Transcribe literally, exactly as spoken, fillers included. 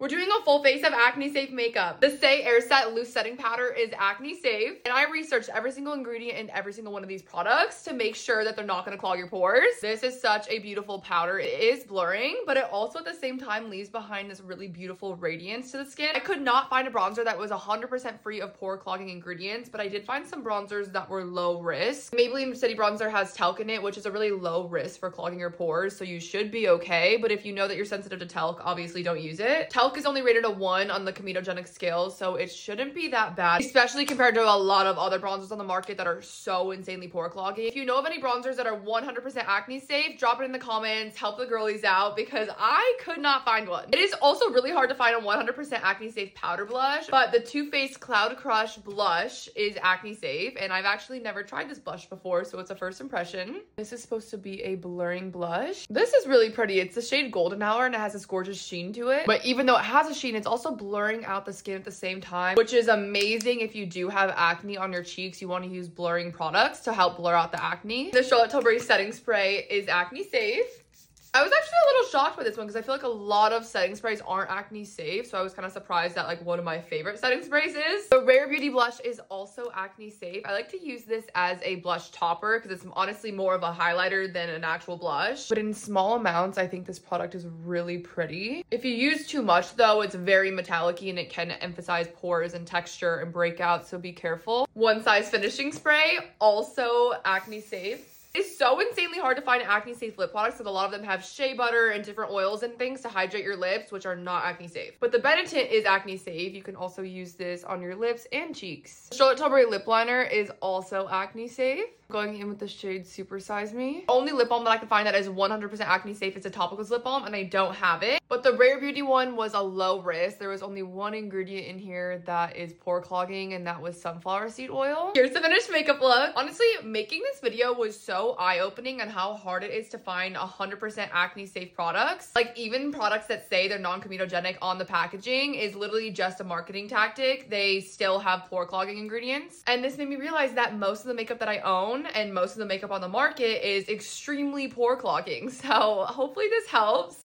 We're doing a full face of acne safe makeup. The Stay Air Set Loose Setting Powder is acne safe. And I researched every single ingredient in every single one of these products to make sure that they're not gonna clog your pores. This is such a beautiful powder. It is blurring, but it also at the same time leaves behind this really beautiful radiance to the skin. I could not find a bronzer that was one hundred percent free of pore clogging ingredients, but I did find some bronzers that were low risk. Maybelline City Bronzer has talc in it, which is a really low risk for clogging your pores, so you should be okay. But if you know that you're sensitive to talc, obviously don't use it. Talc is only rated a one on the comedogenic scale, so it shouldn't be that bad, especially compared to a lot of other bronzers on the market that are so insanely pore clogging. If you know of any bronzers that are one hundred percent acne safe, drop it in the comments, help the girlies out, because I could not find one. It is also really hard to find a one hundred percent acne safe powder blush, but the Too Faced Cloud Crush blush is acne safe, and I've actually never tried this blush before, so it's a first impression. This is supposed to be a blurring blush. This is really pretty. It's the shade Golden Hour, and it has this gorgeous sheen to it, but even though it has a sheen, it's also blurring out the skin at the same time, which is amazing if you do have acne on your cheeks. You want to use blurring products to help blur out the acne. The Charlotte Tilbury setting spray is acne safe. I was actually a little shocked by this one because I feel like a lot of setting sprays aren't acne safe, so I was kind of surprised that like one of my favorite setting sprays is. The Rare Beauty blush is also acne safe. I like to use this as a blush topper because it's honestly more of a highlighter than an actual blush, but in small amounts I think this product is really pretty. If you use too much though, it's very metallic-y and it can emphasize pores and texture and breakouts, so be careful. One Size Finishing Spray, also acne safe. It's so insanely hard to find acne safe lip products because a lot of them have shea butter and different oils and things to hydrate your lips, which are not acne safe. But the Benetint is acne safe. You can also use this on your lips and cheeks. Charlotte Tilbury lip liner is also acne safe. Going in with the shade Super Size Me. Only lip balm that I can find that is one hundred percent acne safe is a Topicals lip balm, and I don't have it. But the Rare Beauty one was a low risk. There was only one ingredient in here that is pore clogging, and that was sunflower seed oil. Here's the finished makeup look. Honestly, making this video was so eye-opening on how hard it is to find one hundred percent acne safe products. Like even products that say they're non-comedogenic on the packaging is literally just a marketing tactic. They still have pore clogging ingredients. And this made me realize that most of the makeup that I own and most of the makeup on the market is extremely pore clogging. So hopefully this helps.